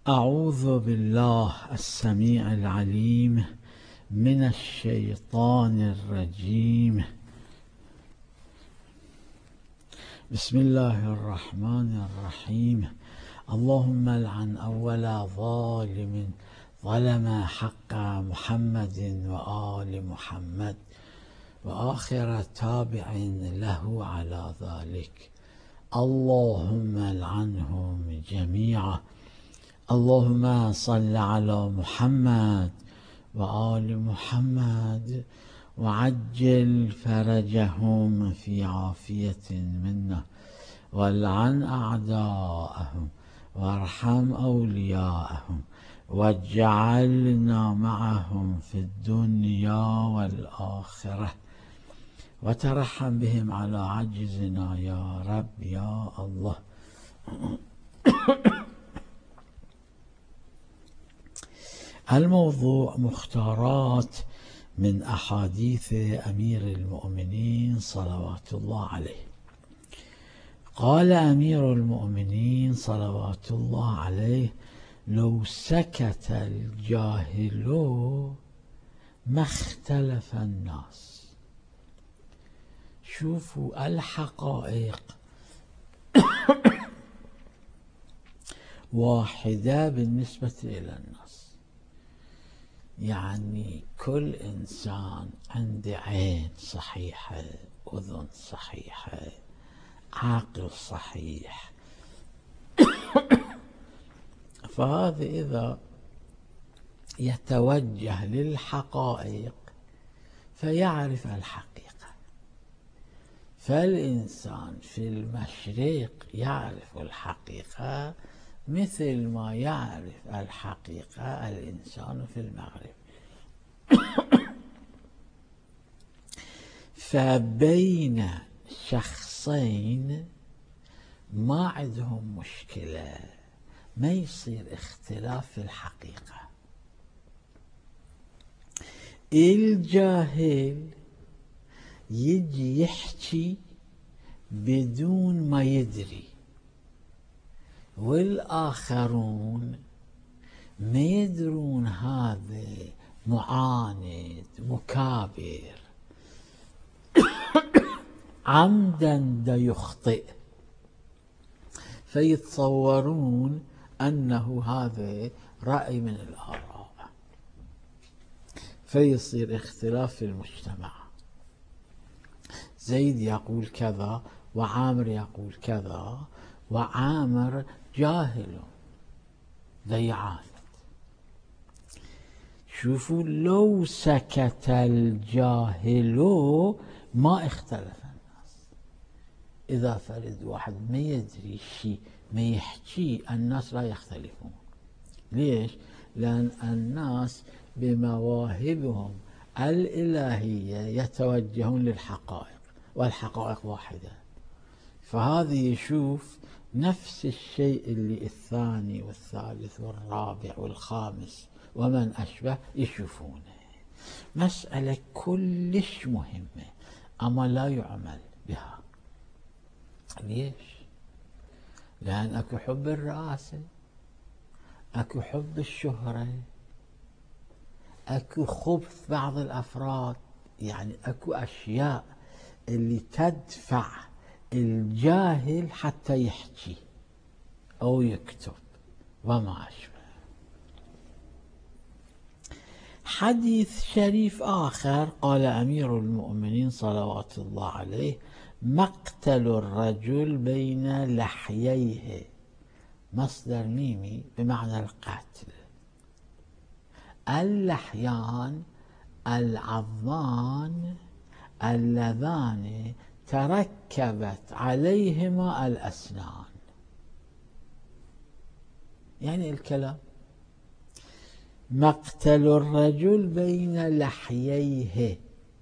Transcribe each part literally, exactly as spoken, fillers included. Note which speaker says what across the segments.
Speaker 1: أعوذ بالله السميع العليم من الشيطان الرجيم. بسم الله الرحمن الرحيم. اللهم لعن أول ظالم ظلم حق محمد وآل محمد وآخر تابع له على ذلك. اللهم لعنهم جميعا. اللهم صل على محمد وآل محمد وعجل فرجهم في عافية منا، والعن أعداءهم وارحم أولياءهم، واجعلنا معهم في الدنيا والآخرة، وترحم بهم على عجزنا يا رب يا الله. الموضوع مختارات من أحاديث أمير المؤمنين صلوات الله عليه. قال أمير المؤمنين صلوات الله عليه: لو سكت الجاهل ما اختلف الناس. شوفوا الحقائق واحدة بالنسبة إلى الناس، يعني كل إنسان عنده عين صحيحة، أذن صحيحة، عقل صحيح. فهذا إذا يتوجه للحقائق فيعرف الحقيقة. فالإنسان في المشرق يعرف الحقيقة مثل ما يعرف الحقيقة الإنسان في المغرب. فبين شخصين ما عندهم مشكلة ما يصير اختلاف في الحقيقة. الجاهل يجي يحكي بدون ما يدري، والآخرون ما يدرون هذا معاند مكابر عمدا دا يخطئ، فيتصورون أنه هذا رأي من الآراء، فيصير اختلاف في المجتمع. زيد يقول كذا وعامر يقول كذا، وعامر جاهل ضيعان. شوفوا، لو سكت الجاهل ما اختلف الناس. إذا فرد واحد ما يدري شيء ما يحكي، الناس لا يختلفون. ليش؟ لأن الناس بمواهبهم الإلهية يتوجهون للحقائق، والحقائق واحدة. فهذا يشوف نفس الشيء اللي الثاني والثالث والرابع والخامس ومن أشبه يشوفونه. مسألة كلش مهمة أما لا يعمل بها. ليش؟ لأن أكو حب الرئاسة، أكو حب الشهرة، أكو خبث بعض الأفراد، يعني أكو أشياء اللي تدفع الجاهل حتى يحكي أو يكتب وما أشبه. حديث شريف آخر قال أمير المؤمنين صلوات الله عليه: مقتل الرجل بين لحييه، مصدر ميمي بمعنى القتل. اللحيان العظمان اللذان تركبت عليهما الأسنان، يعني الكلام. مقتل الرجل بين لحييه،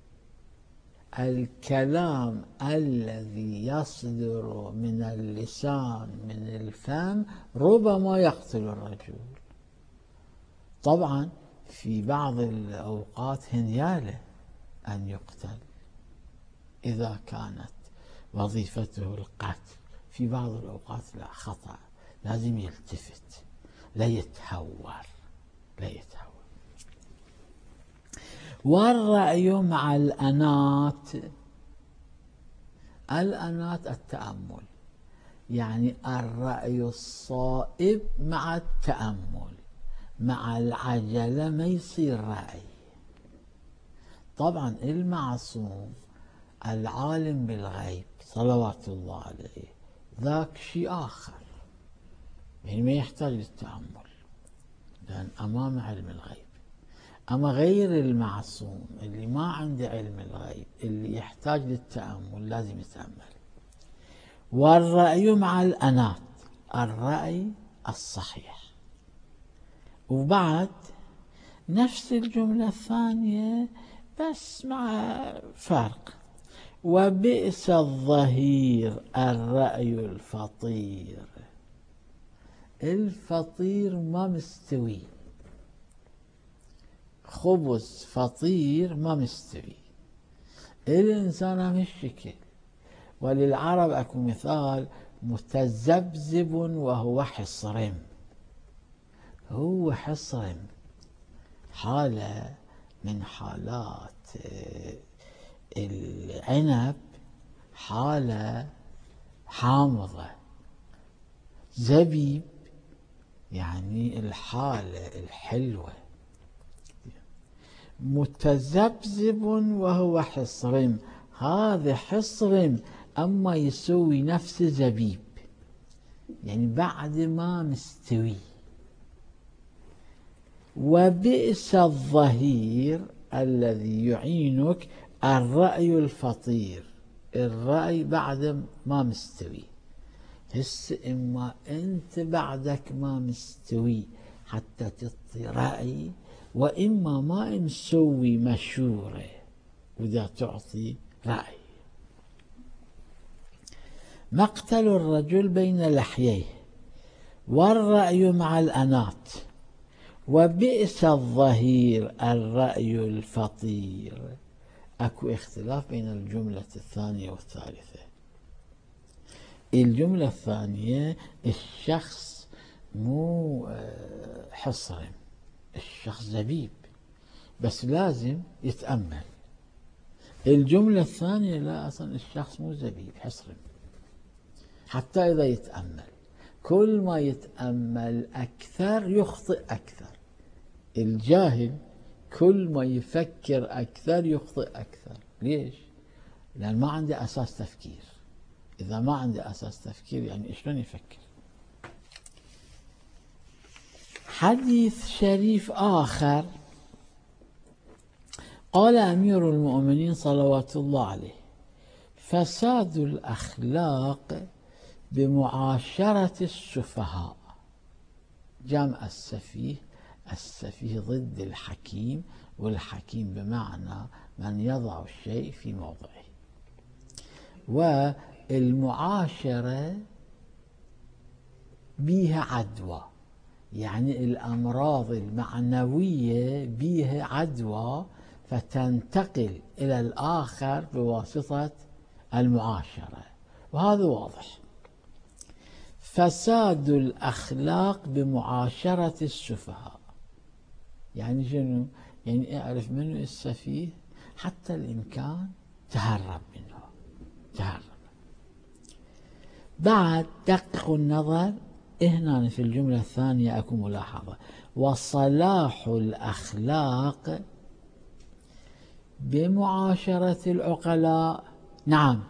Speaker 1: الكلام الذي يصدر من اللسان من الفم ربما يقتل الرجل. طبعا في بعض الأوقات هنياله أن يقتل إذا كانت وظيفته القتل، في بعض الأوقات لا، خطأ، لازم يلتفت. لا يتهور لا يتهور. والرأي مع الأنات، الأنات التأمل، يعني الرأي الصائب مع التأمل، مع العجلة ما يصير رأي. طبعا المعصوم العالم بالغيب صلوات الله عليه ذاك شيء آخر، يعني ما يحتاج للتأمل لأن أمام علم الغيب. أما غير المعصوم اللي ما عنده علم الغيب اللي يحتاج للتأمل لازم يتأمل. والرأي مع الأنات، الرأي الصحيح. وبعد نفس الجملة الثانية بس مع فرق: وبئس الظهير الرأي الفطير. الفطير ما مستوي، خبز فطير ما مستوي، الإنسان هالشكل. وللعرب أكو مثال: متذبذب وهو حصرم. هو حصرم، حالة من حالات العنب، حالة حامضة. زبيب يعني الحالة الحلوة. متذبذب وهو حصرم، هذا حصرم أما يسوي نفس زبيب، يعني بعد ما مستوي. وبئس الظهير الذي يعينك الرأي الفطير، الرأي بعد ما مستوي. هسه إما أنت بعدك ما مستوي حتى تعطي رأي، وإما ما مسوي مشورة وإذا تعطي رأي. مقتل الرجل بين لحييه، والرأي مع الأنات، وبئس الظهير الرأي الفطير. أكو اختلاف بين الجملة الثانية والثالثة. الجملة الثانية الشخص مو حصرم، الشخص زبيب، بس لازم يتأمل. الجملة الثانية لا، أصلا الشخص مو زبيب، حصرم حتى إذا يتأمل. كل ما يتأمل أكثر يخطئ أكثر. الجاهل كل ما يفكر أكثر يخطئ أكثر. ليش؟ لأن ما عنده أساس تفكير. إذا ما عنده أساس تفكير يعني شلون يفكر؟ حديث شريف آخر قال أمير المؤمنين صلوات الله عليه: فساد الأخلاق بمعاشرة السفهاء. جمع السفيه، السفيه ضد الحكيم، والحكيم بمعنى من يضع الشيء في موضعه. والمعاشرة بيها عدوى، يعني الأمراض المعنوية بيها عدوى فتنتقل إلى الآخر بواسطة المعاشرة، وهذا واضح. فساد الأخلاق بمعاشرة السفهاء، يعني شنو؟ يعني اعرف منه السفيه حتى الإمكان تهرب منه، تهرب. بعد دقق النظر هنا في الجملة الثانية أكو ملاحظة: وصلاح الأخلاق بمعاشرة العقلاء. نعم،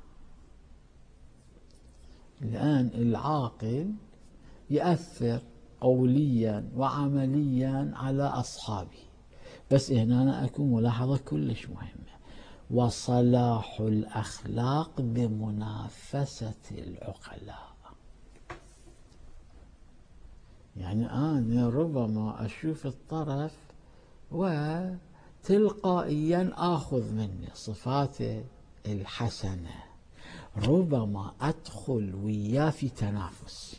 Speaker 1: الآن العاقل يأثر قوليا وعمليا على أصحابه، بس هنا أكو ملاحظة كلش مهمة: وصلاح الأخلاق بمنافسة العقلاء. يعني أنا ربما أشوف الطرف وتلقائيا آخذ مني صفاته الحسنة، ربما أدخل وياه في تنافس،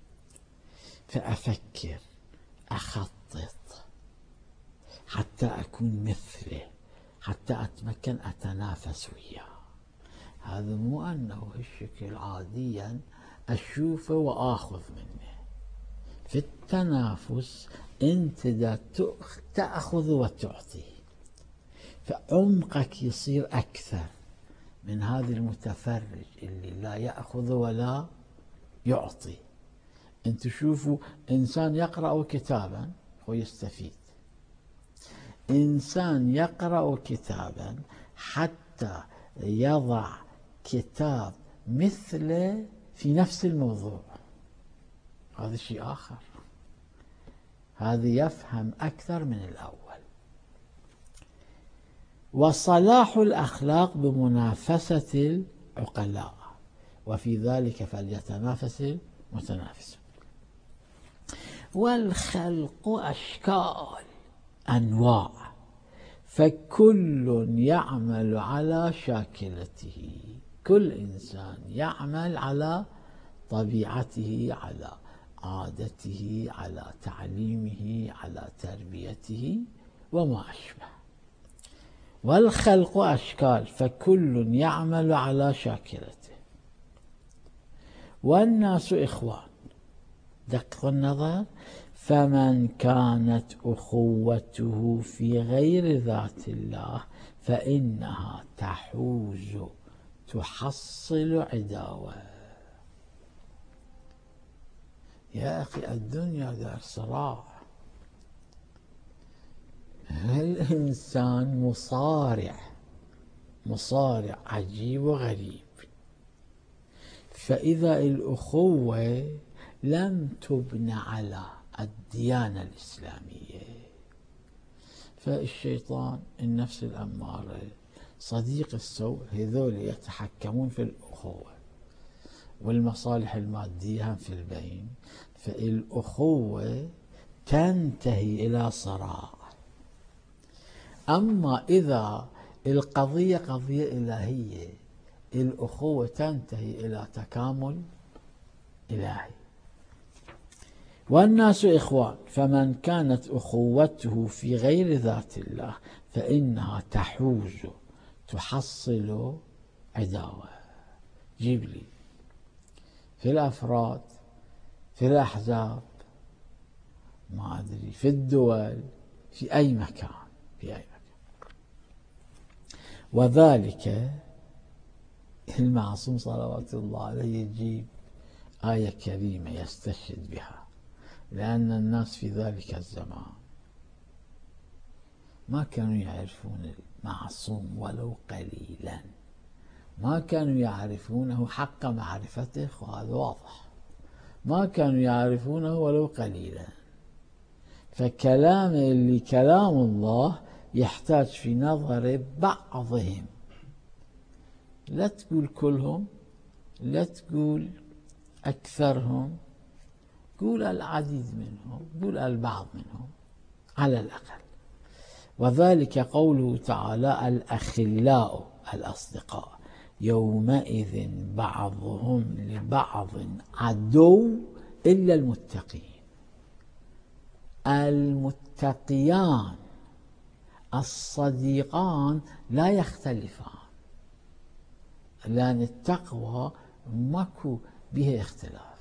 Speaker 1: فأفكر أخطط حتى أكون مثله، حتى أتمكن أتنافس وياه. هذا مو أنه هالشكل عاديا أشوفه وآخذ منه. في التنافس أنت دا تأخذ وتعطي، فعمقك يصير أكثر من هذا المتفرج اللي لا يأخذ ولا يعطي. أنت شوفوا إنسان يقرأ كتابا ويستفيد، إنسان يقرأ كتابا حتى يضع كتاب مثله في نفس الموضوع، هذا شيء آخر، هذا يفهم أكثر من الأول. وصلاح الأخلاق بمنافسة العقلاء، وفي ذلك فليتنافس المتنافسون. والخلق أشكال أنواع، فكل يعمل على شاكلته، كل إنسان يعمل على طبيعته، على عادته، على تعليمه، على تربيته وما أشبه. والخلق أشكال، فكل يعمل على شاكلته. والناس إخوان، دقق النظر، فمن كانت أخوته في غير ذات الله فإنها تحوز تحصل عداوة. يا أخي الدنيا دار صراع، الإنسان مصارع مصارع عجيب وغريب. فإذا الأخوة لم تبن على الديانة الإسلامية، فالشيطان، النفس الأمارة، صديق السوء، هذول يتحكمون في الأخوة، والمصالح المادية هم في البين، فالأخوة تنتهي إلى صراع. أما إذا القضية قضية إلهية، الأخوة تنتهي إلى تكامل إلهي. والناس إخوان، فمن كانت أخوته في غير ذات الله فإنها تحوز تحصل عداوة. جيب لي في الأفراد، في الأحزاب، ما أدري، في الدول، في أي مكان، في أي مكان. وذلك المعصوم صلوات الله عليه يجيب آية كريمة يستشهد بها، لأن الناس في ذلك الزمان ما كانوا يعرفون المعصوم ولو قليلا، ما كانوا يعرفونه حق معرفته، وهذا واضح، ما كانوا يعرفونه ولو قليلا. فكلام اللي كلام الله يحتاج في نظر بعضهم، لا تقول كلهم، لا تقول أكثرهم، قول العديد منهم، قول البعض منهم على الأقل. وذلك قوله تعالى: الأخلاء، الأصدقاء، يومئذ بعضهم لبعض عدو إلا المتقين. المتقيان الصديقان لا يختلفان، لأن التقوى ماكو به اختلاف.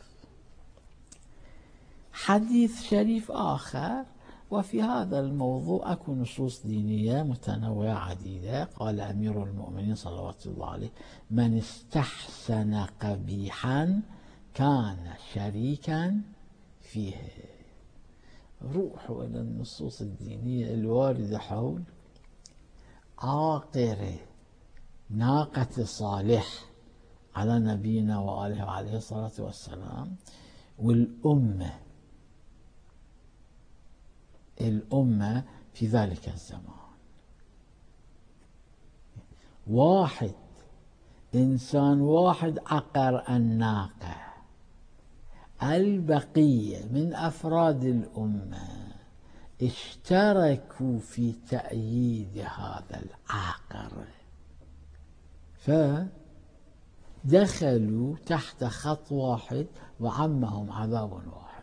Speaker 1: حديث شريف آخر، وفي هذا الموضوع أكو نصوص دينية متنوعة عديدة. قال أمير المؤمنين صلوات الله عليه: من استحسن قبيحا كان شريكا فيه. روحوا إلى النصوص الدينية الواردة حول عاقرة ناقة صالح على نبينا وآله وعليه الصلاة والسلام، والأمة الأمة في ذلك الزمان. واحد إنسان واحد عقر الناقة، البقية من أفراد الأمة اشتركوا في تأييد هذا العاقر، فدخلوا تحت خط واحد وعمهم عذاب واحد.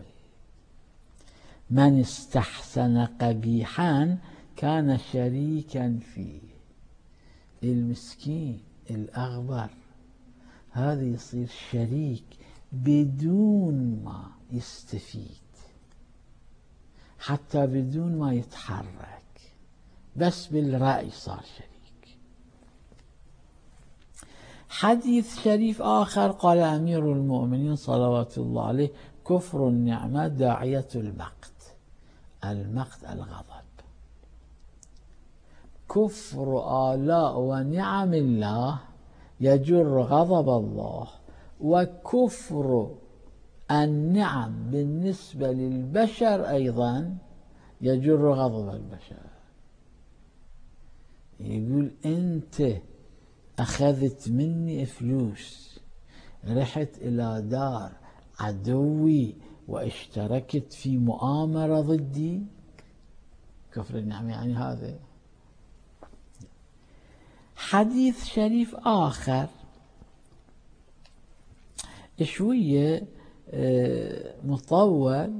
Speaker 1: من استحسن قبيحا كان شريكا فيه. المسكين الأغبر هذا يصير شريك بدون ما يستفيد، حتى بدون ما يتحرك، بس بالرأي صار شريك. حديث شريف آخر قال أمير المؤمنين صلوات الله عليه: كفر النعمة داعية المقت. المقت الغضب. كفر آلاء ونعم الله يجر غضب الله، وكفر النعم بالنسبة للبشر أيضا يجر غضب البشر. يقول أنت أخذت مني فلوس، رحت إلى دار عدوي واشتركت في مؤامرة ضدي، كفر النعمة يعني هذا. حديث شريف آخر شوية مطول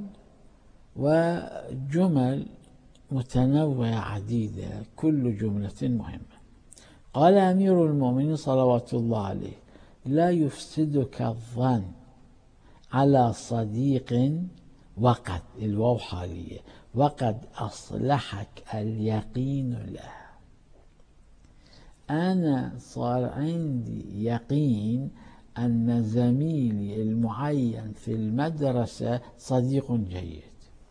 Speaker 1: وجمل متنوعة عديدة، كل جملة مهمة. قال أمير المؤمنين صلوات الله عليه: لا يفسدك الظن على صديق وقد، الواو حالية، وقد أصلحك اليقين له. أنا صار عندي يقين أن زميلي المعين في المدرسة صديق جيد.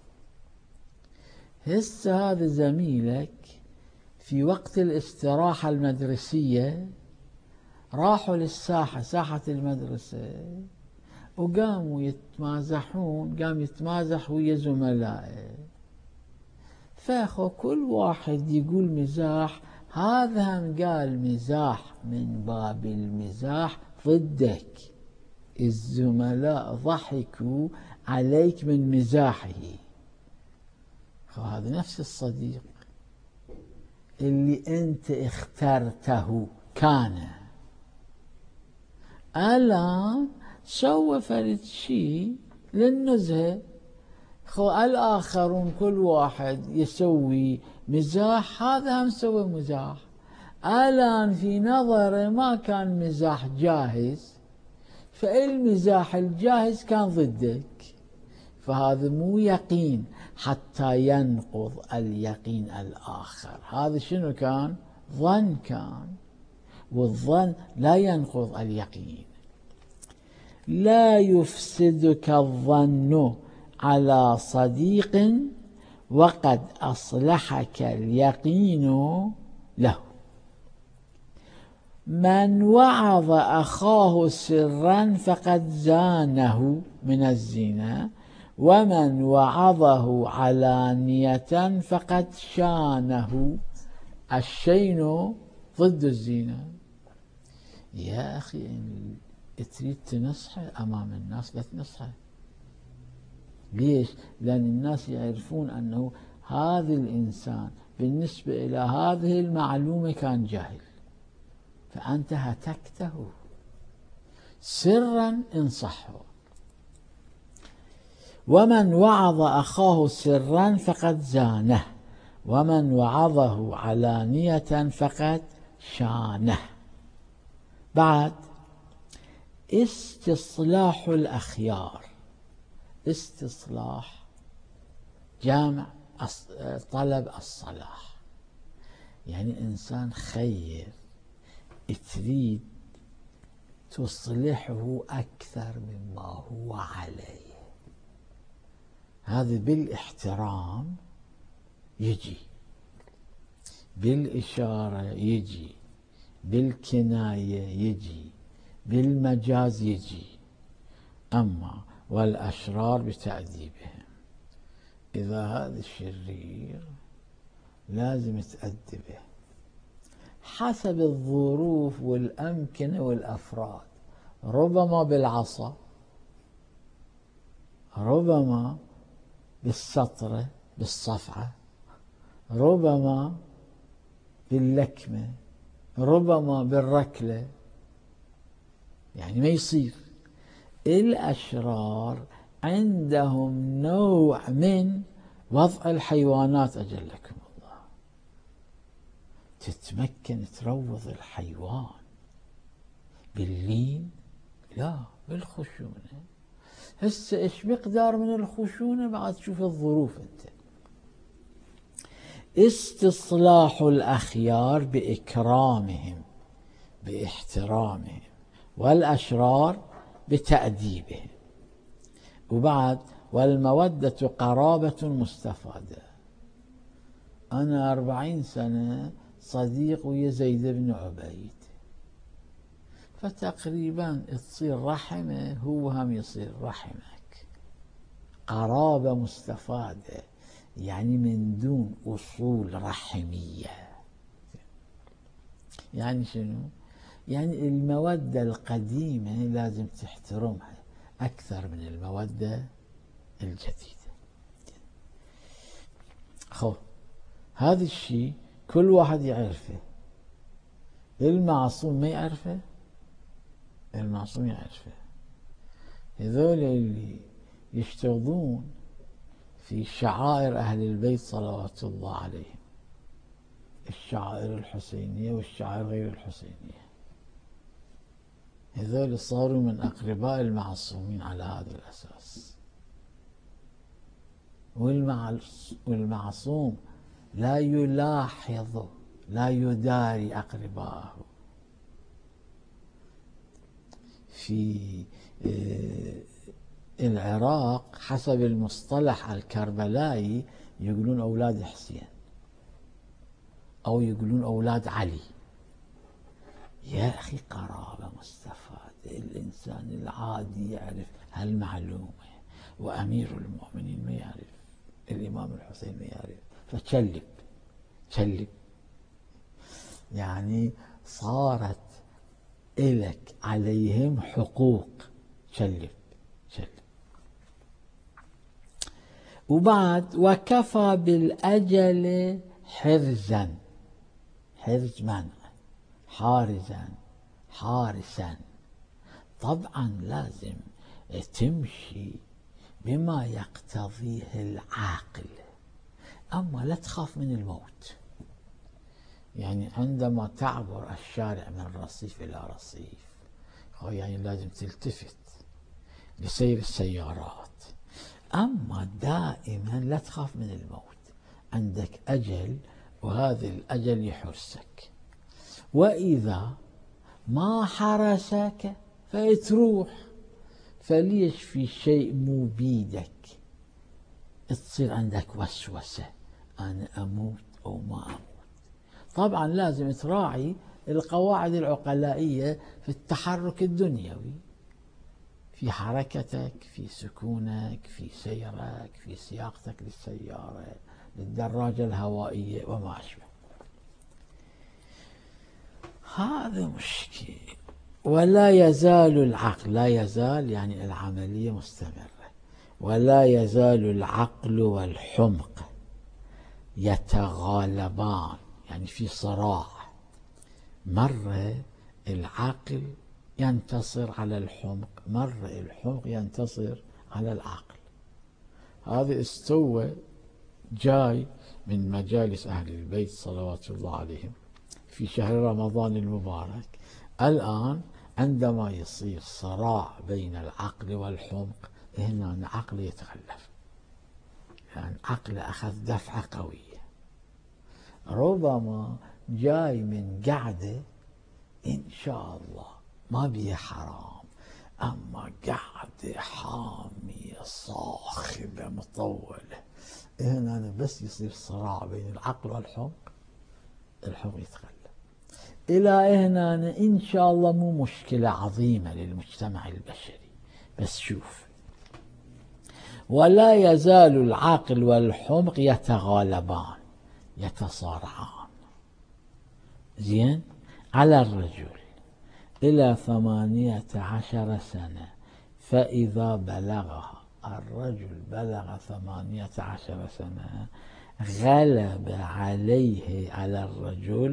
Speaker 1: هسه هذا زميلك في وقت الاستراحة المدرسية راحوا للساحة، ساحة المدرسة، وقاموا يتمازحون، قام يتمازح ويا زملائه، فاخو كل واحد يقول مزاح، هذا هم قال مزاح من باب المزاح ضدك، الزملاء ضحكوا عليك من مزاحه. هذا نفس الصديق اللي انت اخترته كان الآن سوى فرد شيء للنزهة. خو الآخرون كل واحد يسوي مزاح، هذا هم سوى مزاح، الآن في نظره ما كان مزاح جاهز، فالمزاح الجاهز كان ضدك، فهذا مو يقين حتى ينقض اليقين الآخر. هذا شنو كان؟ ظن كان، والظن لا ينقض اليقين. لا يفسدك الظن على صديق وقد أصلحك اليقين له. من وعظ أخاه سرا فقد زانه من الزنا، ومن وعظه علانية فقد شانه. الشين ضد الزنا. يا أخي إن تريد تنصحه أمام الناس لا تنصحه. ليش؟ لأن الناس يعرفون أنه هذا الإنسان بالنسبة إلى هذه المعلومة كان جاهل، فأنت هتكته. سرا انصحه. ومن وعظ أخاه سرا فقد زانه، ومن وعظه علانية فقد شانه. بعد استصلاح الأخيار. استصلاح جامع طلب الصلاح، يعني إنسان خير تريد تصلحه أكثر مما هو عليه. هذا بالاحترام يجي، بالإشارة يجي، بالكناية يجي، بالمجاز يجي. أما والأشرار بتأديبهم. إذا هذا الشرير لازم تأدبه حسب الظروف والأمكنة والأفراد، ربما بالعصا، ربما بالسطرة بالصفعة، ربما باللكمة، ربما بالركلة، يعني ما يصير. الأشرار عندهم نوع من وضع الحيوانات أجلكم الله، تتمكن تروض الحيوان باللين؟ لا، بالخشونة. هسه ايش مقدار من الخشونة بعد تشوف الظروف انت. استصلاح الأخيار بإكرامهم باحترامهم، والأشرار بتأديبهم. وبعد والمودة قرابة مستفادة. أنا أربعين سنة صديق ويا زيد بن عبيد، فتقريبا تصير رحمه هو هم يصير رحمك. قرابة مستفادة يعني من دون أصول رحمية. يعني شنو؟ يعني المودة القديمة لازم تحترمها أكثر من المودة الجديدة. خو هذا الشيء كل واحد يعرفه. المعصوم ما يعرفه، المعصوم يعرفه. هذول اللي يشتغلون في شعائر أهل البيت صلوات الله عليهم، الشعائر الحسينية والشعائر غير الحسينية، هذول صاروا من أقرباء المعصومين على هذا الأساس. والمعصوم لا يلاحظ لا يداري أقرباءه. في العراق حسب المصطلح الكربلائي يقولون أولاد حسين أو يقولون أولاد علي. يا أخي قرابة مستفادة، الإنسان العادي يعرف هالمعلومة وأمير المؤمنين ما يعرف، الإمام الحسين ما يعرف، فكلب كلب. يعني صارت إلك عليهم حقوق، كلب كلب. وبعد وكفى بالأجل حرزا، حرز منع، حارزا حارسا. طبعا لازم تمشي بما يقتضيه العاقل، أما لا تخاف من الموت. يعني عندما تعبر الشارع من رصيف إلى رصيف يعني لازم تلتفت لسير السيارات، أما دائما لا تخاف من الموت. عندك أجل وهذا الأجل يحرسك، وإذا ما حرسك فيتروح. فليش في شيء مو بيدك تصير عندك وسوسة أنا أموت أو ما أموت؟ طبعا لازم تراعي القواعد العقلائية في التحرك الدنيوي، في حركتك، في سكونك، في سيرك، في سياقتك للسيارة، للدراجة الهوائية وما أشبه. هذا مشكل. ولا يزال العقل، لا يزال يعني العملية مستمرة، ولا يزال العقل والحمق يتغالبان، يعني في صراع. مرة العقل ينتصر على الحمق، مرة الحمق ينتصر على العقل. هذا استوى جاي من مجالس أهل البيت صلوات الله عليهم في شهر رمضان المبارك. الآن عندما يصير صراع بين العقل والحمق، هنا العقل يتخلف، يعني العقل أخذ دفعة قوية. ربما جاي من قعدة إن شاء الله ما بيها حرام، أما قعدة حامية صاخبة مطولة، هنا أنا بس يصير صراع بين العقل والحمق، الحمق يتخلف. إلى هنا أنا إن شاء الله مو مشكلة عظيمة للمجتمع البشري. بس شوف، ولا يزال العقل والحمق يتغالبان يتصارعان. زين؟ على الرجل إلى ثمانية عشر سنة، فإذا بلغها الرجل بلغ ثمانية عشر سنة غلب عليه على الرجل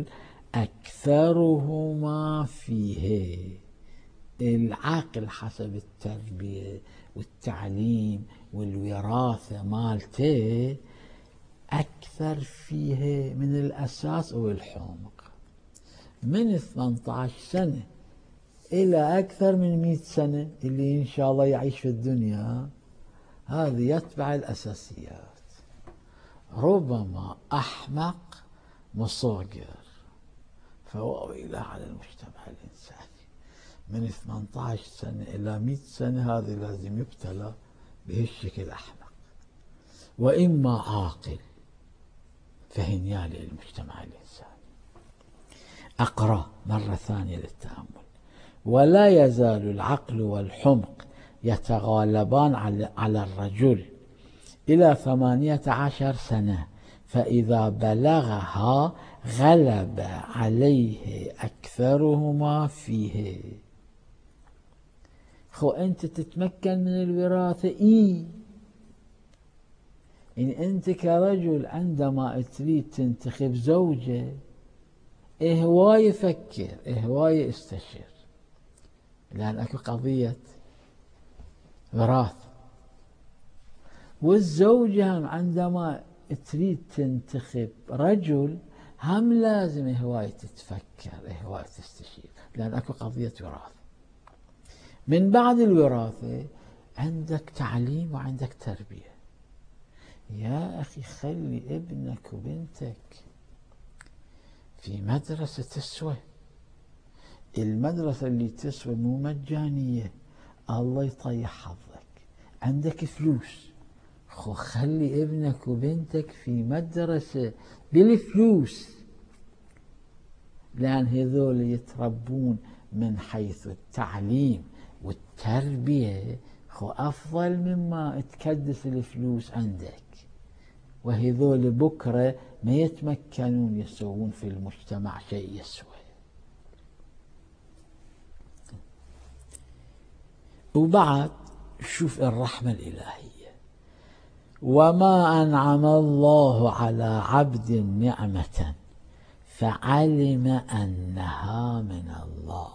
Speaker 1: أكثرهما فيه. العقل حسب التربية والتعليم والوراثة مالته أكثر فيه من الأساس والحمق. من ثمانية عشر سنة إلى أكثر من مئة سنة اللي إن شاء الله يعيش في الدنيا، هذا يتبع الأساسيات. ربما أحمق مصغر، فويله على المجتمع الإنساني من ثمانية عشر سنة إلى مئة سنة هذا لازم يبتلى بهالشكل أحمق، وإما عاقل فهنيالي المجتمع الإنساني. أقرأ مرة ثانية للتأمل: ولا يزال العقل والحمق يتغالبان على الرجل إلى ثمانية عشر سنة، فإذا بلغها غلب عليه أكثرهما فيه. خو أنت تتمكن من الوراثة إيه؟ إن أنت كرجل عندما تريد تنتخب زوجة إيه هواية فكر، إيه هواية استشير، لأن أكو قضية وراثة. والزوجة عندما تريد تنتخب رجل هم لازم هواية تتفكر، هواية تستشير، لأن أكو قضية وراثة. من بعد الوراثة عندك تعليم وعندك تربية. يا أخي خلي ابنك وبنتك في مدرسة تسوى. المدرسة اللي تسوى مو مجانية، الله يطيح حظك، عندك فلوس، خو خلي ابنك وبنتك في مدرسة بالفلوس، لأن هذول يتربون من حيث التعليم والتربية خو أفضل مما تكدس الفلوس عندك، وهذول بكرة ما يتمكنون يسوون في المجتمع شيء يسوى. وبعد شوف الرحمة الإلهية: وما أنعم الله على عبد نعمة فعلم أنها من الله.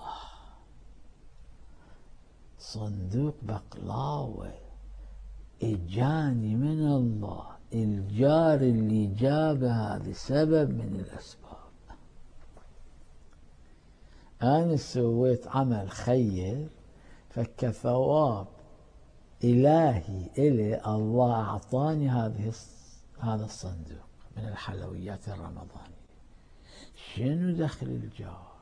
Speaker 1: صندوق بقلاوة إجاني من الله، الجار اللي جابه هذا سبب من الأسباب. أنا سويت عمل خير فكثواب إلهي إلي الله أعطاني هذه هذا الصندوق من الحلويات الرمضانية. شنو دخل الجار؟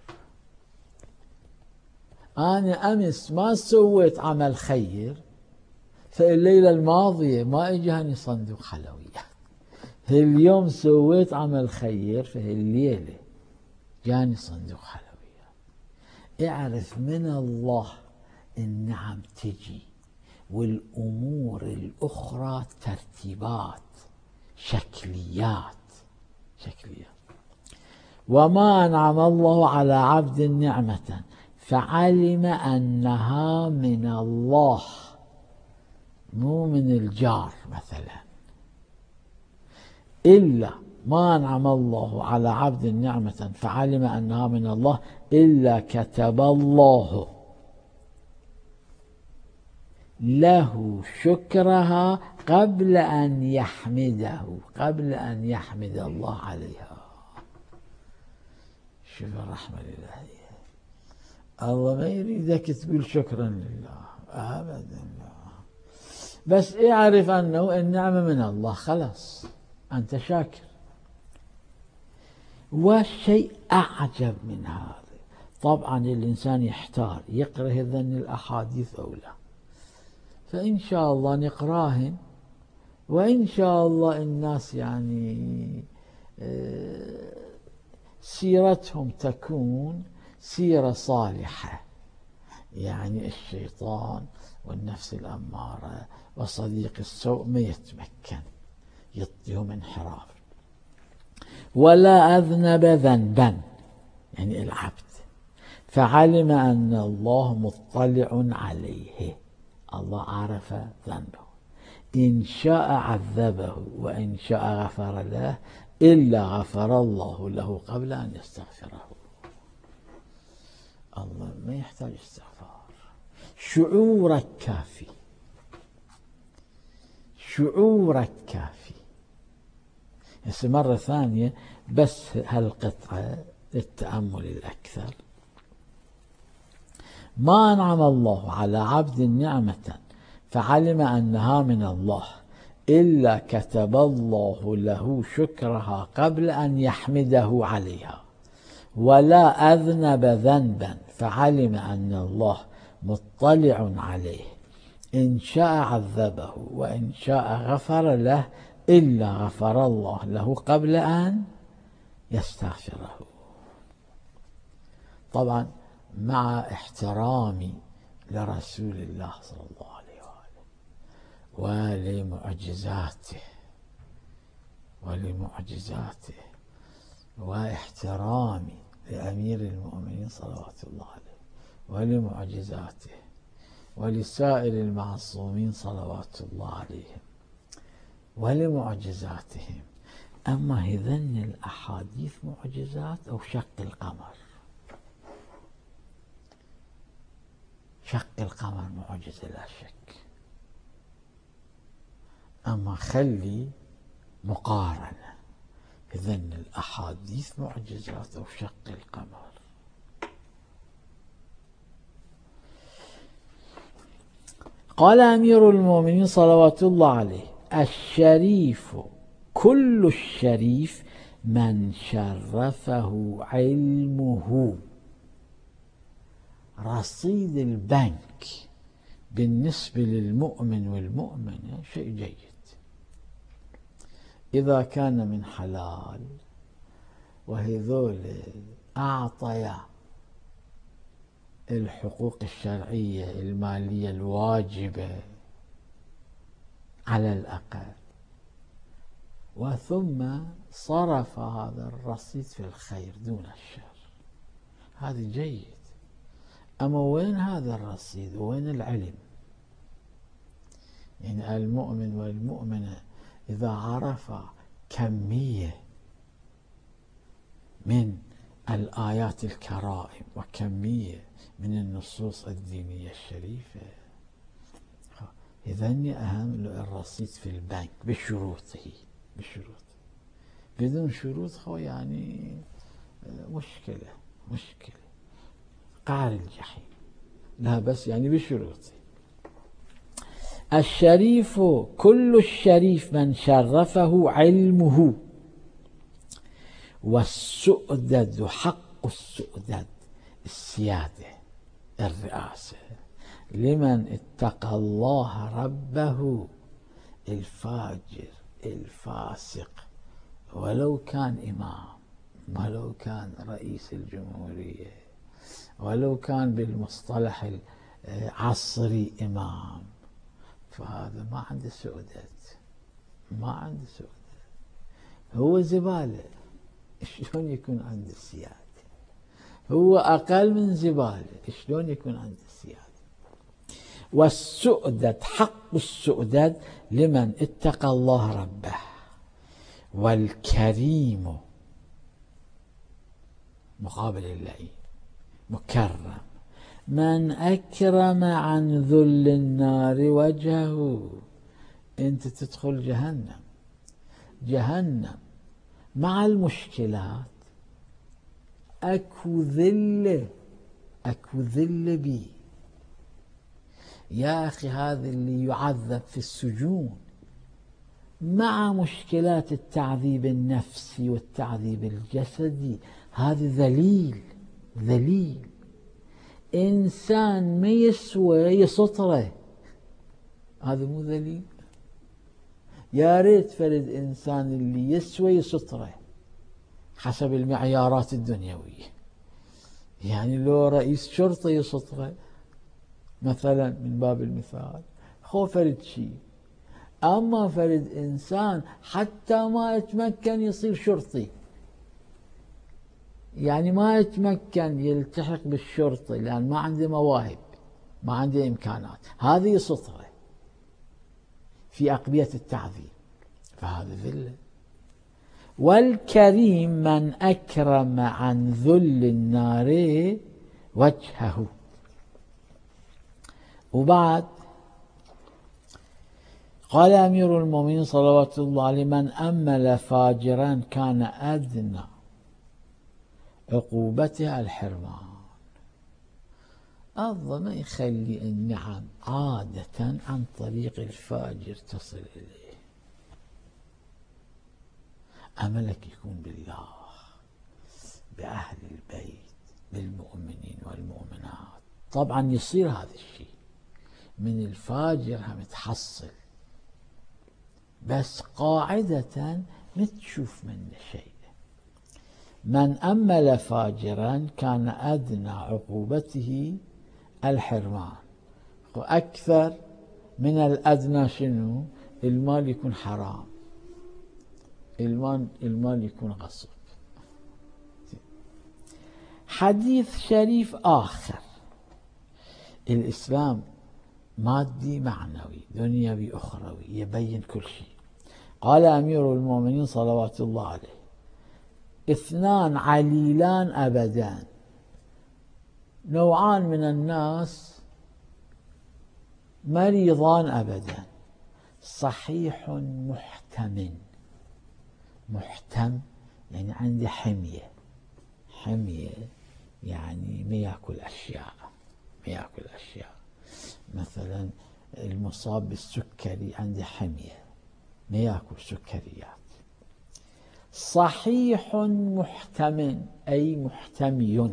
Speaker 1: أنا أمس ما سويت عمل خير فالليلة الماضية ما إجاني صندوق حلويات، اليوم سويت عمل خير فالليلة جاني صندوق حلويات. اعرف من الله النعم تجي، والأمور الأخرى ترتيبات شكليات شكليات. وما أنعم الله على عبد نعمة فعلم أنها من الله، مو من الجار مثلا. إلا ما أنعم الله على عبد نعمة فعلم أنها من الله إلا كتب الله له شكرها قبل أن يحمده، قبل أن يحمد الله عليها. شوف الرحمة الإلهية، الله ما يريدك تقول شكرا لله أبدا، بس اعرف أنه النعمة من الله، خلاص أنت شاكر. والشيء أعجب من هذا، طبعا الإنسان يحتار يقرأ هذن الأحاديث أو لا، فإن شاء الله نقراهن، وإن شاء الله الناس يعني سيرتهم تكون سيرة صالحة، يعني الشيطان والنفس الأمارة وصديق السوء ما يتمكن، يعطيهم انحراف. ولا أذنب ذنبا، يعني العبد، فعلم أن الله مطلع عليه، الله عرف ذنبه، إن شاء عذبه وإن شاء غفر له، إلا غفر الله له قبل أن يستغفره. الله ما يحتاج استغفار، شعورك كافي، شعورك كافي. هسه مرة ثانية بس هالقطعة للتأمل الأكثر: ما أنعم الله على عبد نعمة فعلم أنها من الله إلا كتب الله له شكرها قبل أن يحمده عليها، ولا أذنب ذنبا فعلم أن الله مطلع عليه، إن شاء عذبه وإن شاء غفر له، إلا غفر الله له قبل أن يستغفره. طبعا مع احترامي لرسول الله صلى الله عليه وآله ولمعجزاته ولمعجزاته واحترامي لأمير المؤمنين صلوات الله عليه ولمعجزاته ولسائر المعصومين صلوات الله عليهم ولمعجزاتهم، أما هذن الأحاديث معجزات أو شق القمر؟ شق القمر معجزة لا شك، أما خلي مقارنة، إذن الأحاديث معجزات أو شق القمر. قال أمير المؤمنين صلوات الله عليه: الشريف كل الشريف من شرفه علمه. رصيد البنك بالنسبة للمؤمن والمؤمنة شيء جيد إذا كان من حلال، وهذول أعطيا الحقوق الشرعية المالية الواجبة على الأقل، وثم صرف هذا الرصيد في الخير دون الشر، هذا جيد. أما وين هذا الرصيد وين العلم؟ يعني المؤمن والمؤمنة إذا عرف كمية من الآيات الكرائم وكمية من النصوص الدينية الشريفة، إذن أهم الرصيد في البنك بشروطه بشروط بدون شروط خو يعني مشكلة مشكلة قعر الجحيم، لا بس يعني بشروطه. الشريف كل الشريف من شرفه علمه، والسؤدد حق السؤدد السيادة الرئاسة لمن اتقى الله ربه، الفاجر الفاسق ولو كان إمام، ولو كان رئيس الجمهورية، ولو كان بالمصطلح العصري إمام، فهذا ما عنده سؤدد، ما عنده سؤدد، هو زبالة. شلون يكون عنده السيادة؟ هو أقل من زبالة، شلون يكون عنده السيادة؟ والسؤدد حق السؤدد لمن اتقى الله ربه. والكريم مقابل اللئيم مكرم من أكرم عن ذل النار وجهه. أنت تدخل جهنم، جهنم مع المشكلات أكو ذلة، أكو ذلة بي يا أخي. هذا اللي يعذب في السجون مع مشكلات التعذيب النفسي والتعذيب الجسدي، هذا ذليل ذليل. إنسان ما يسوى يسطره، هذا مو ذليل؟ يا ريت فرد إنسان اللي يسوى يسطره حسب المعيارات الدنيوية. يعني لو رئيس شرطة يسطره مثلا من باب المثال، خو فرد شيء. أما فرد إنسان حتى ما يتمكن يصير شرطي، يعني ما يتمكن يلتحق بالشرطة لأن ما عنده مواهب، ما عنده إمكانات، هذه يسطره في أقبية التعذيب، فهذا ذلة. والكريم من أكرم عن ذل النار وجهه. وبعد قال أمير المؤمنين صلوات الله عليه: من أمل فاجرا كان أدنى عقوبتها الحرمان. الله ما يخلي النعم عادة عن طريق الفاجر تصل إليه، أملك يكون بالله، بأهل البيت، بالمؤمنين والمؤمنات. طبعا يصير هذا الشيء من الفاجر هم تحصل، بس قاعدة ما تشوف منه شيء. من أمل فاجرا كان أدنى عقوبته الحرمان، وأكثر من الأدنى شنو؟ المال يكون حرام، المال, المال يكون غصب. حديث شريف آخر، الإسلام مادي معنوي دنيوي أخروي، يبين كل شيء. قال أمير المؤمنين صلوات الله عليه: اثنان عليلان أبدان، نوعان من الناس مريضان أبدا، صحيح محتم. محتم يعني عندي حمية، حمية يعني ما يأكل أشياء، ما يأكل أشياء. مثلا المصاب بالسكري عندي حمية، ما يأكل سكريات. صحيح محتم أي محتمي.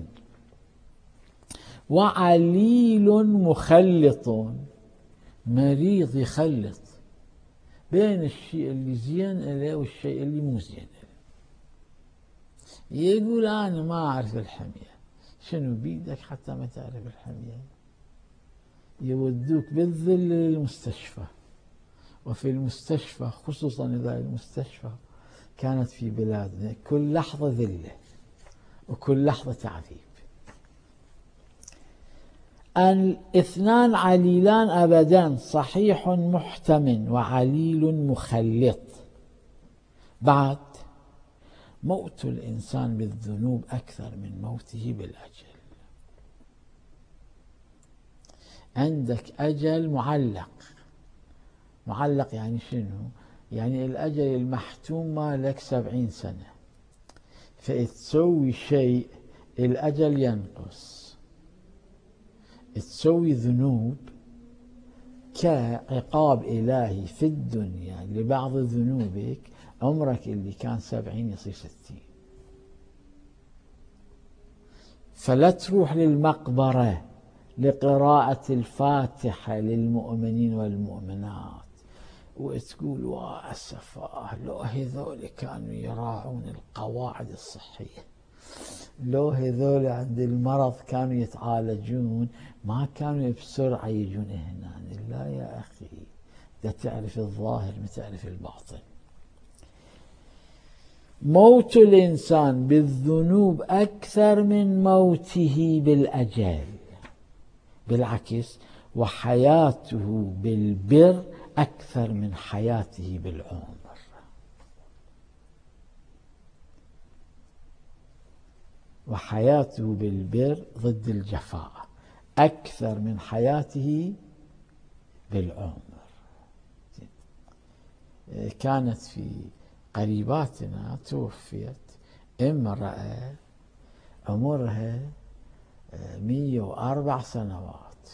Speaker 1: وعليل مخلط، مريض يخلط بين الشيء اللي زين له والشيء اللي مو زين له. يقول أنا ما أعرف الحمية. شنو بيدك حتى ما تعرف الحمية؟ يودوك بالذل للمستشفى، وفي المستشفى خصوصا إذا المستشفى كانت في بلادنا كل لحظة ذلة وكل لحظة تعذيب. الاثنان عليلان أبدا، صحيح محتم وعليل مخلط. بعد موت الإنسان بالذنوب أكثر من موته بالأجل. عندك أجل معلق، معلق يعني شنو؟ يعني الأجل المحتوم مالك سبعين سنة، فتسوي شيء الأجل ينقص، تسوي ذنوب كعقاب إلهي في الدنيا لبعض ذنوبك، عمرك اللي كان سبعين يصير ستين. فلا تروح للمقبرة لقراءة الفاتحة للمؤمنين والمؤمنات وتقول واسفاه لو هذول كانوا يراعون القواعد الصحية، لو هذول عند المرض كانوا يتعالجون ما كانوا بسرعة يجون هنا. لا يا أخي، دا تعرف الظاهر ما تعرف الباطن. موت الإنسان بالذنوب أكثر من موته بالأجل، بالعكس، وحياته بالبر أكثر من حياته بالعمر. وحياته بالبر ضد الجفاء أكثر من حياته بالعمر. كانت في قريباتنا توفيت امرأة عمرها مية وأربع سنوات،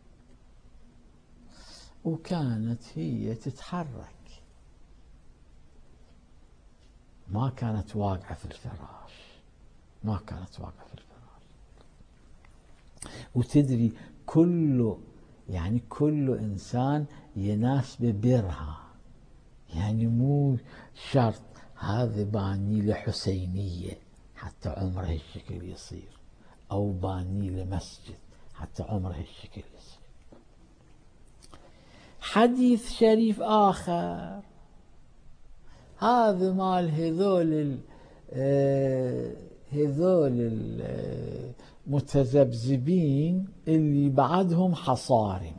Speaker 1: وكانت هي تتحرك، ما كانت واقعة في الفراش، ما كانت واقعة في الفراش. وتدري كل يعني كل إنسان يناسب برها، يعني مو شرط هذا باني لحسينية حتى عمره الشكل يصير، أو باني لمسجد حتى عمره الشكل يصير. حديث شريف آخر، هذا مال هذول هذول المتذبذبين اللي بعدهم حصارم،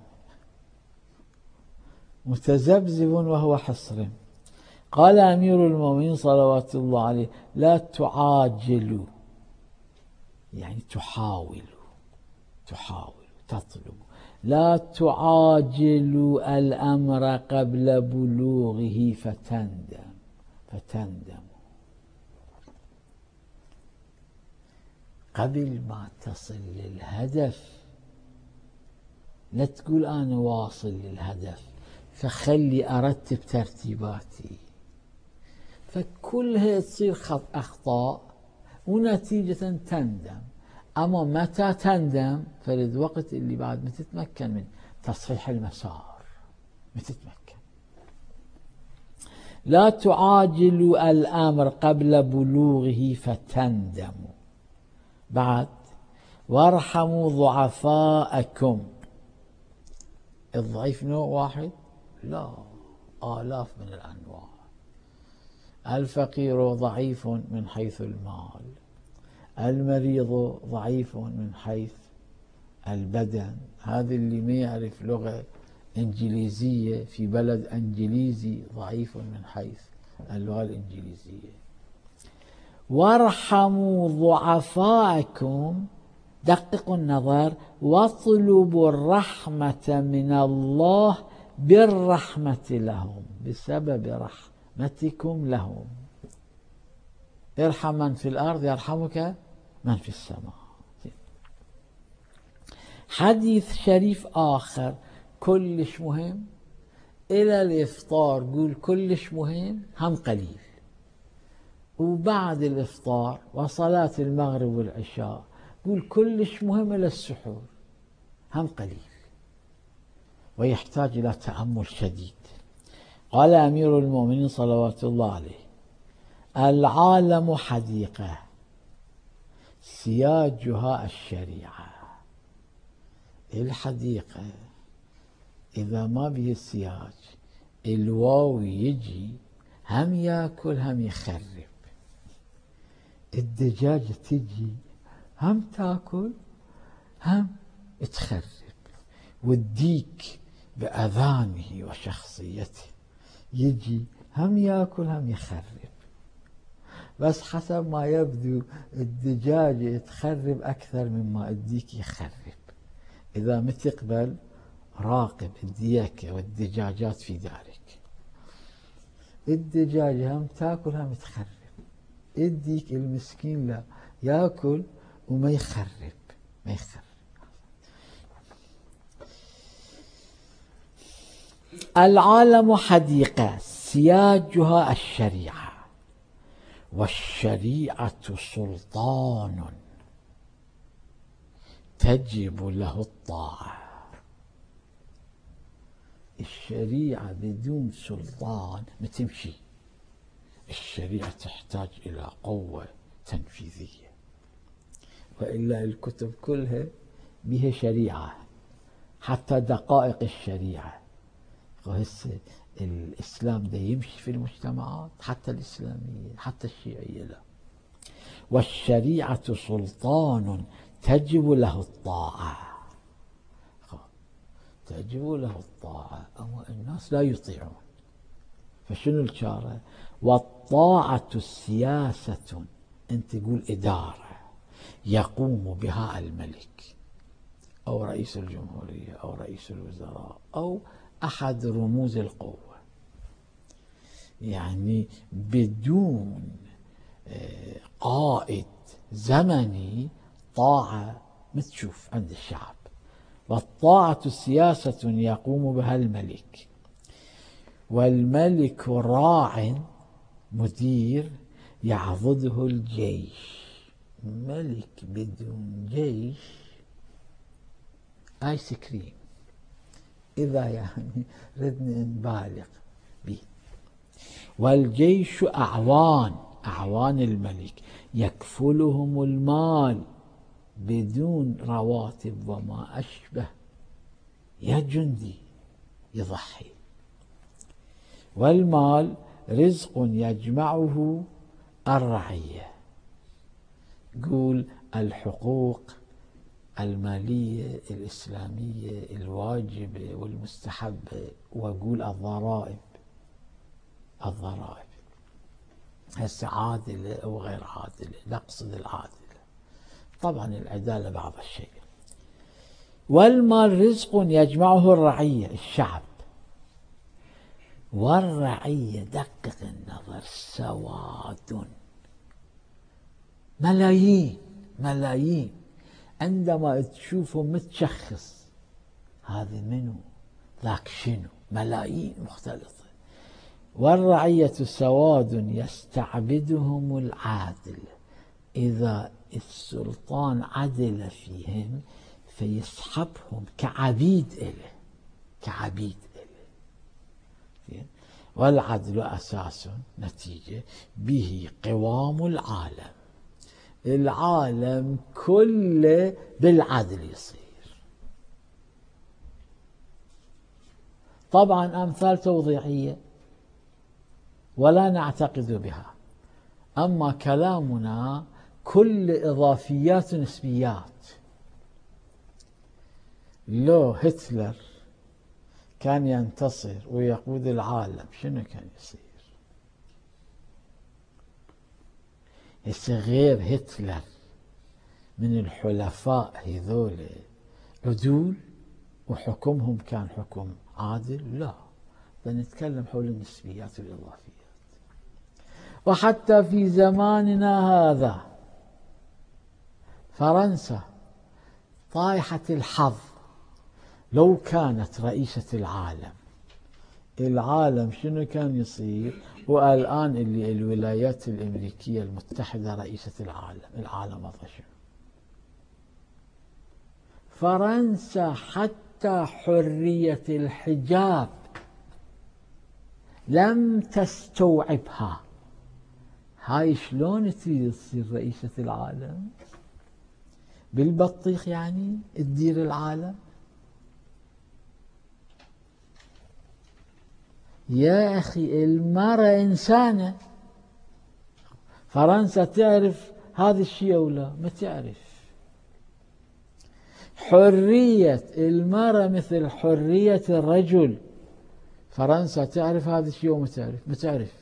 Speaker 1: متذبذب وهو حصرم. قال أمير المؤمنين صلوات الله عليه: لا تعاجلوا، يعني تحاولوا، تحاولوا تطلبوا، لا تعاجلوا الأمر قبل بلوغه فتندم فتندم. قبل ما تصل للهدف لا تقول أنا واصل للهدف، فخلي أرتب ترتيباتي، فكلها تصير أخطاء ونتيجة تندم. أما متى تندم؟ فلذ وقت اللي بعد ما تتمكن من تصحيح المسار، ما تتمكن. لا تعاجلوا الأمر قبل بلوغه فتندموا. بعد وارحموا ضعفاءكم. الضعيف نوع واحد؟ لا، آلاف من الأنواع. الفقير ضعيف من حيث المال، المريض ضعيف من حيث البدن. هذا اللي ما يعرف لغة إنجليزية في بلد إنجليزي ضعيف من حيث اللغة الإنجليزية. وارحموا ضعفاءكم، دققوا النظر، واطلبوا الرحمة من الله بالرحمة لهم، بسبب رحمتكم لهم. ارحم من في الأرض يرحمك من في السماء. حديث شريف آخر كلش مهم، إلى الإفطار قول كلش مهم هم قليل، وبعد الإفطار وصلاة المغرب والعشاء قول كلش مهم إلى السحور هم قليل، ويحتاج إلى تأمل شديد. قال أمير المؤمنين صلوات الله عليه: العالم حديقة سياجها الشريعة. الحديقة إذا ما به السياج الواو يجي هم يأكل هم يخرب. الدجاجة تجي هم تأكل هم تخرب، والديك بأذانه وشخصيته يجي هم يأكل هم يخرب. بس حسب ما يبدو الدجاجة تخرب أكثر مما الديك يخرب. إذا ما تقبل راقب الديكة والدجاجات في دارك. الدجاجة هم تأكل هم تخرب، الديك المسكين لا، يأكل وما يخرب، ما يخرب. العالم حديقة سياجها الشريعة، والشريعة سلطان تجب له الطاعة. الشريعة بدون سلطان ما تمشي. الشريعة تحتاج إلى قوة تنفيذية، وإلا الكتب كلها بها شريعة، حتى دقائق الشريعة. وهسه الإسلام ده يمشي في المجتمعات، حتى الإسلامية حتى الشيعية لا. والشريعة سلطان تجب له الطاعة، تجب له الطاعة، أما الناس لا يطيعون. فشنو الشارع؟ والطاعة سياسة، أنت تقول إدارة يقوم بها الملك أو رئيس الجمهورية أو رئيس الوزراء أو أحد رموز القوة. يعني بدون قائد زمني طاعة متشوف عند الشعب. والطاعة سياسة يقوم بها الملك، والملك راع مدير يعضده الجيش. ملك بدون جيش آيس كريم، إذا يعني ردنا نبالغ به. والجيش أعوان، أعوان الملك يكفلهم المال بدون رواتب وما أشبه، يا جندي يضحي. والمال رزق يجمعه الرعية. قول الحقوق المالية الإسلامية الواجبة والمستحبة، وقول الضرائب. الضرائب هسه عادلة أو غير عادلة، نقصد العادلة، طبعا العدالة بعض الشيء. والمال رزق يجمعه الرعية، الشعب. والرعية دقق النظر سواد، ملايين ملايين. عندما تشوفهم متشخص هذا منو ذاك شنو، ملايين مختلطة. والرعية سواد يستعبدهم العادل، إذا السلطان عدل فيهم فيسحبهم كعبيد إله، كعبيد إله. والعدل أساس نتيجة به قوام العالم، العالم كله بالعدل يصير. طبعا أمثال توضيحية ولا نعتقد بها، أما كلامنا كل إضافيات نسبيات. لو هتلر كان ينتصر ويقود العالم شنو كان يصير؟ هسه غير هتلر من الحلفاء هذول عدول وحكمهم كان حكم عادل؟ لا، بنتكلم حول النسبيات والإضافيات. وحتى في زماننا هذا فرنسا طائحة الحظ لو كانت رئيسة العالم، العالم شنو كان يصير؟ والآن اللي الولايات الأمريكية المتحدة رئيسة العالم، العالم هذا شنو؟ فرنسا حتى حرية الحجاب لم تستوعبها. هاي شلون تريد تصير رئيسة العالم؟ بالبطيخ يعني تدير العالم؟ يا أخي المرأة إنسانة. فرنسا تعرف هذا الشيء أو لا؟ ما تعرف. حرية المرأة مثل حرية الرجل، فرنسا تعرف هذا الشيء وما تعرف؟ ما تعرف.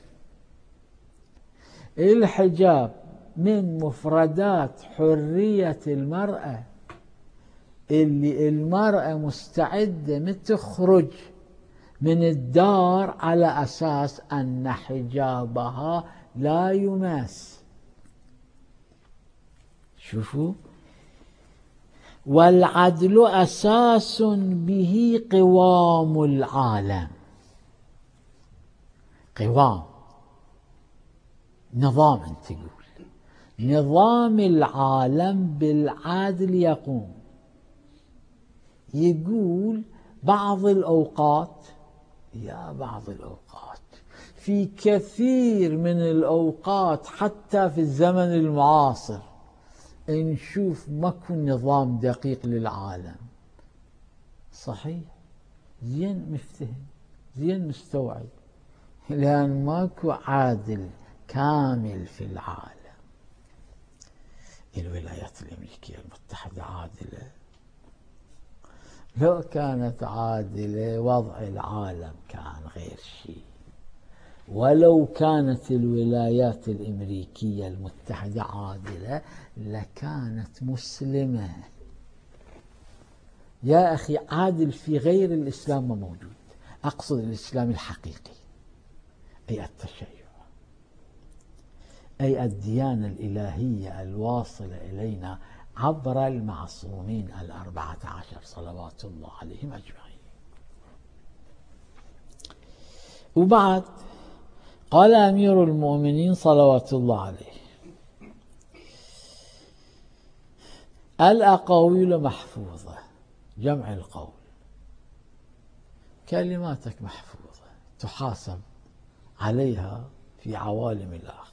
Speaker 1: الحجاب من مفردات حرية المرأة، اللي المرأة مستعدة من تخرج من الدار على أساس أن حجابها لا يماس. شوفوا، والعدل أساس به قوام العالم. قوام نظام، أنت تقول نظام العالم بالعدل يقوم. يقول بعض الأوقات، يا بعض الأوقات، في كثير من الأوقات حتى في الزمن المعاصر نشوف ماكو نظام دقيق للعالم. صحيح، زين مفتهم، زين مستوعب، لأن ماكو عادل كامل في العالم. الولايات الأمريكية المتحدة عادلة؟ لو كانت عادلة وضع العالم كان غير شيء. ولو كانت الولايات الأمريكية المتحدة عادلة لكانت مسلمة. يا أخي عادل في غير الإسلام ما موجود، أقصد الإسلام الحقيقي، أي التشيع، أي الديانة الإلهية الواصلة إلينا عبر المعصومين الأربعة عشر صلوات الله عليهم أجمعين. وبعد قال أمير المؤمنين صلوات الله عليه: الأقاويل محفوظة، جمع القول، كلماتك محفوظة تحاسب عليها في عوالم الآخرة.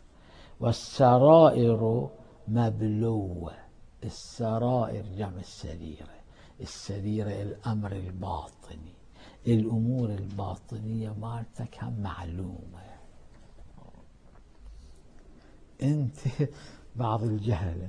Speaker 1: والسرائر مبلوة، السرائر جمع السريرة، السريرة الأمر الباطني، الأمور الباطنية مالتك هم معلومة. أنت بعض الجهلة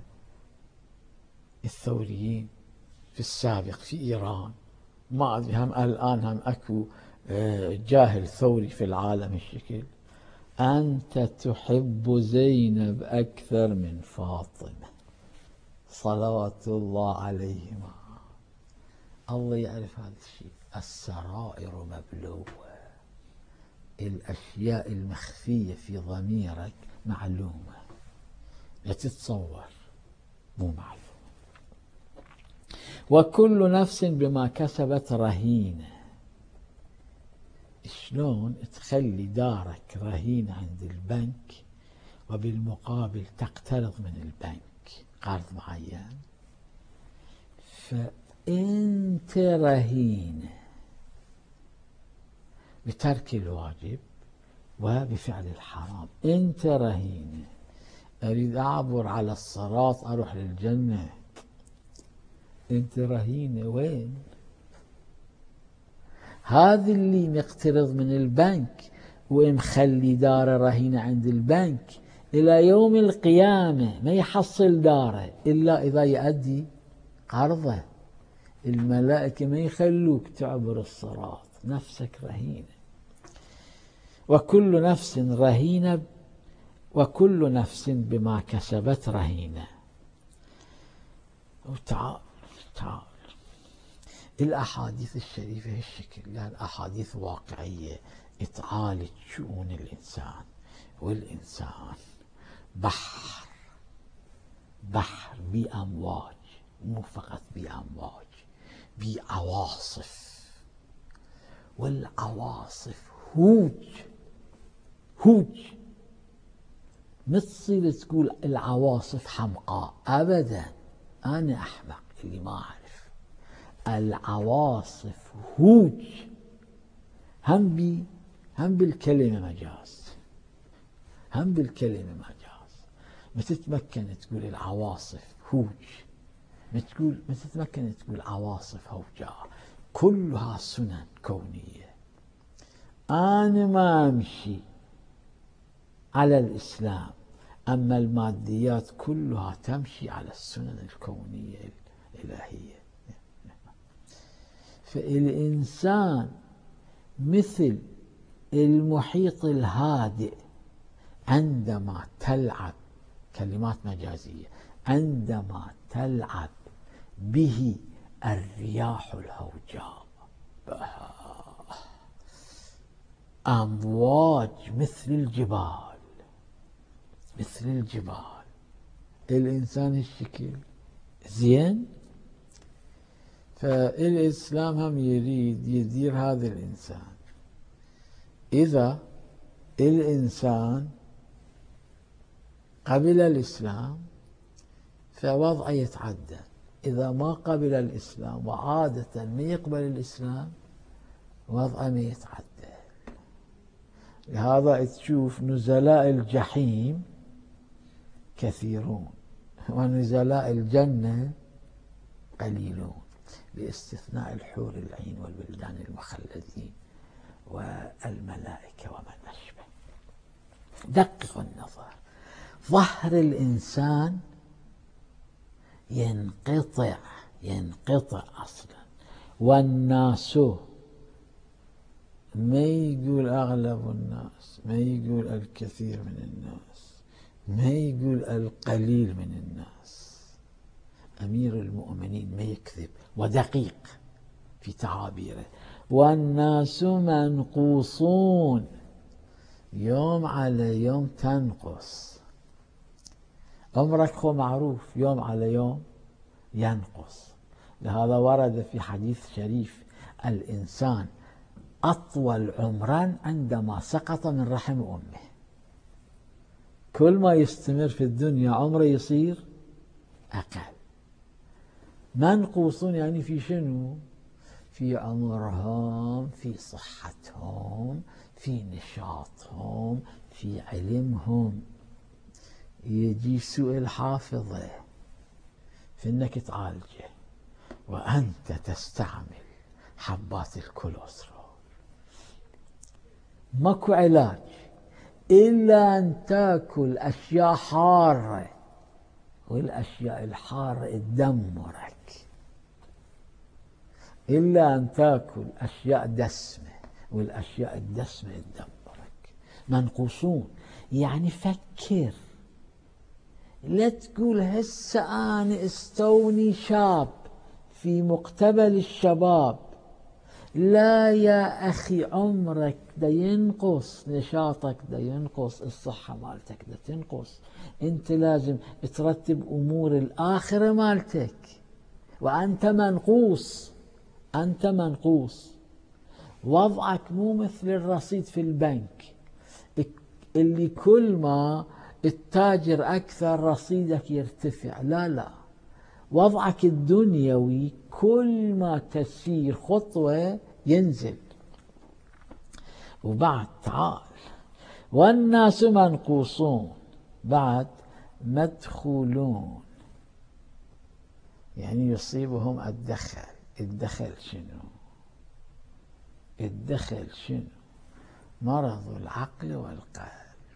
Speaker 1: الثوريين في السابق في إيران، ما أدري هم الآن هم أكو جاهل ثوري في العالم الشكل، أنت تحب زينب أكثر من فاطمة صلوات الله عليهما. الله يعرف هذا الشيء. السرائر مبلوة، الأشياء المخفية في ضميرك معلومة، لا تتصور مو معلومة. وكل نفس بما كسبت رهينة، شلون تخلي دارك رهين عند البنك وبالمقابل تقترض من البنك قرض معين، فأنت رهين بترك الواجب وبفعل الحرام. أنت رهين، أريد أعبر على الصراط أروح للجنة، أنت رهينة وين؟ هذا اللي مقترض من البنك ومخلي داره رهينة عند البنك إلى يوم القيامة ما يحصل داره إلا إذا يؤدي قرضه. الملائكة ما يخلوك تعبر الصراط، نفسك رهينة. وكل نفس رهينة وكل نفس بما كسبت رهينة. وتعال تعال الأحاديث الشريفة هالشكل، لها الأحاديث واقعية تعالج شؤون الإنسان. والإنسان بحر، بحر بأمواج، مو فقط بأمواج، بعواصف، والعواصف هوج هوج. ما تصير تقول العواصف حمقاء، أبدا، أنا أحمق اللي ما أعرف. العواصف هوج، هم بي هم بالكلمة مجاز، هم بالكلمة مجاز. ما تتمكن تقول العواصف هوج، ما تقول ما تتمكن تقول عواصف هوجاء، كلها سنن كونية. أنا ما أمشي على الإسلام، أما الماديات كلها تمشي على السنن الكونية الإلهية. فالإنسان مثل المحيط الهادئ عندما تلعب، كلمات مجازية، عندما تلعب به الرياح الهوجاء، أمواج مثل الجبال، مثل الجبال. الإنسان الشكل زين، فالإسلام هم يريد يدير هذا الإنسان. إذا الإنسان قبل الإسلام فوضعه يتعدل، إذا ما قبل الإسلام وعادة ما يقبل الإسلام وضعه ما يتعدل. لهذا تشوف نزلاء الجحيم كثيرون ونزلاء الجنة قليلون، باستثناء الحور العين والولدان المخلدين والملائكة ومن أشبه. دققوا النظر، ظهر الإنسان ينقطع ينقطع أصلا، والناس، ما يقول أغلب الناس، ما يقول الكثير من الناس، ما يقول القليل من الناس. أمير المؤمنين ما يكذب ودقيق في تعابيره. والناس منقوصون، يوم على يوم تنقص. عمرك خو معروف، يوم على يوم ينقص. لهذا ورد في حديث شريف الإنسان أطول عمرا عندما سقط من رحم أمه. كل ما يستمر في الدنيا عمره يصير أقل. منقوصون يعني في شنو؟ في عمرهم، في صحتهم، في نشاطهم، في علمهم. يجي سوء الحافظة في انك تعالجه وانت تستعمل حبات الكوليسترول. ماكو علاج الا ان تاكل اشياء حارة، والاشياء الحارة تدمرك. الا ان تاكل اشياء دسمة، والاشياء الدسمة تدمرك. منقوصون يعني فكر، لا تقول هسه أنا استوني شاب في مقتبل الشباب. لا يا أخي، عمرك دا ينقص، نشاطك دا ينقص، الصحة مالتك دا تنقص. أنت لازم ترتب أمور الآخرة مالتك، وأنت منقوص، أنت منقوص. وضعك مو مثل الرصيد في البنك اللي كل ما التاجر أكثر رصيدك يرتفع. لا لا، وضعك الدنيوي كل ما تسير خطوة ينزل. وبعد تعال والناس منقوصون، بعد مدخولون، يعني يصيبهم الدخل. الدخل شنو؟ الدخل شنو؟ مرض العقل والقلب.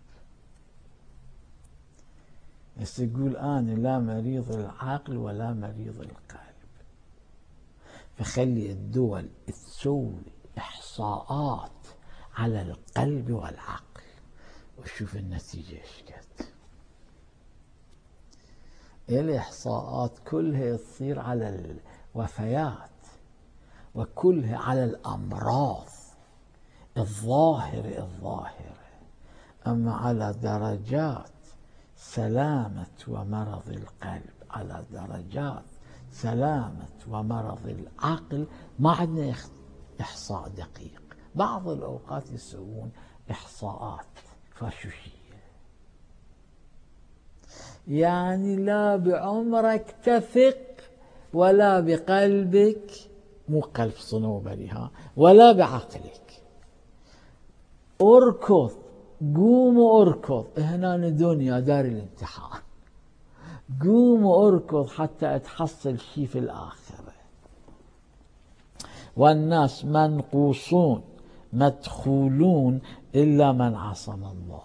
Speaker 1: بس يقول أنا لا مريض العقل ولا مريض القلب، فخلي الدول تسوي إحصاءات على القلب والعقل وشوف النتيجة إيش قد. الإحصاءات كلها تصير على الوفيات وكلها على الأمراض الظاهرة الظاهرة، أما على درجات سلامة ومرض القلب، على درجات سلامة ومرض العقل ما عندنا إحصاء دقيق. بعض الأوقات يسوون إحصاءات فاشوشية، يعني لا بعمرك تثق ولا بقلبك، مو قلب صنوبري ها، ولا بعقلك. اركض، قوم واركض، هنا دنيا دار الامتحان، قوم واركض حتى تحصل شيء في الآخرة. والناس منقوصون مدخولون إلا من عصم الله،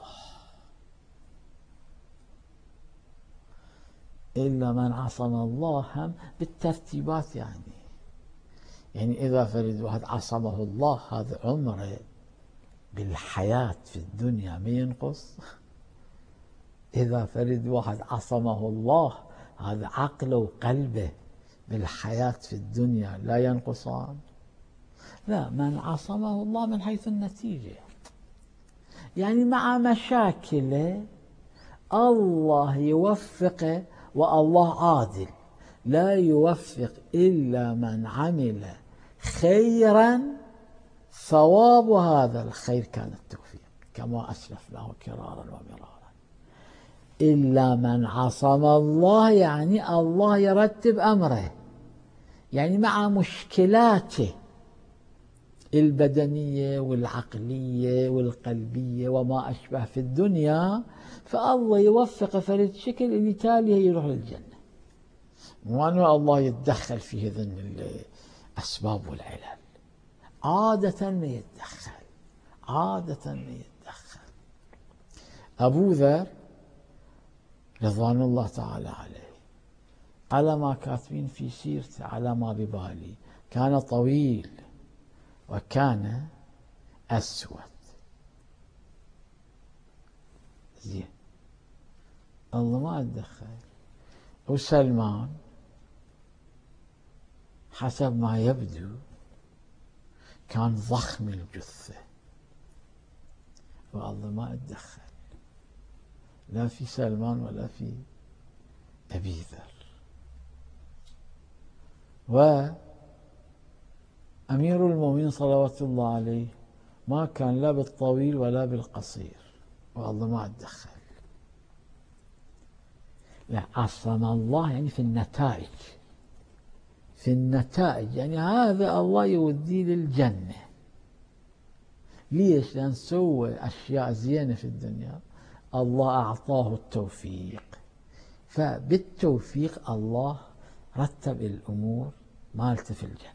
Speaker 1: إلا من عصم الله هم بالترتيبات. يعني يعني إذا فرد واحد عصمه الله هذا عمره بالحياة في الدنيا ما ينقص. إذا فرد واحد عصمه الله هذا عقله وقلبه بالحياة في الدنيا لا ينقصان. لا، من عصمه الله من حيث النتيجة، يعني مع مشاكله الله يوفقه، والله عادل لا يوفق إلا من عمل خيرا ثواب هذا الخير كان التوفيق، كما أسلفناه كرارا ومرارا. إلا من عصم الله يعني الله يرتب أمره، يعني مع مشكلاته البدنية والعقلية والقلبية وما أشبه في الدنيا، فالله يوفق فرد شكل اللي تاليه يروح للجنة، وأنه الله يتدخل في هذن الأسباب والعلل. عادة ما يتدخل، عادة ما يتدخل. أبو ذر رضوان الله تعالى عليه على ما كاتبين في سيرته على ما ببالي كان طويل وكان أسود. زين، الله ما اتدخل. وسلمان حسب ما يبدو كان ضخم الجثة، والله ما اتدخل لا في سلمان ولا في أبي ذر. وأمير المؤمنين صلوات الله عليه ما كان لا بالطويل ولا بالقصير، والله ما اتدخل. لا، عصم الله يعني في النتائج، في النتائج يعني هذا الله يوديه للجنة. ليش؟ لأن سوى أشياء زينة في الدنيا الله أعطاه التوفيق، فبالتوفيق الله رتب الأمور مالته في الجنة.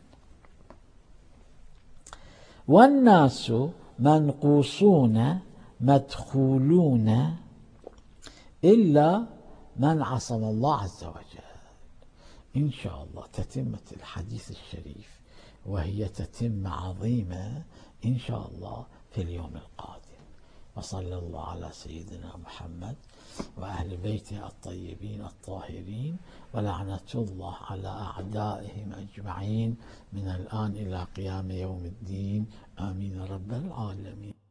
Speaker 1: والناس منقوصون مدخولون إلا من عصم الله عز وجل. إن شاء الله تتمة الحديث الشريف، وهي تتمة عظيمة إن شاء الله في اليوم القادم. وصلى الله على سيدنا محمد وأهل بيته الطيبين الطاهرين، ولعنة الله على أعدائهم أجمعين من الآن إلى قيام يوم الدين. آمين رب العالمين.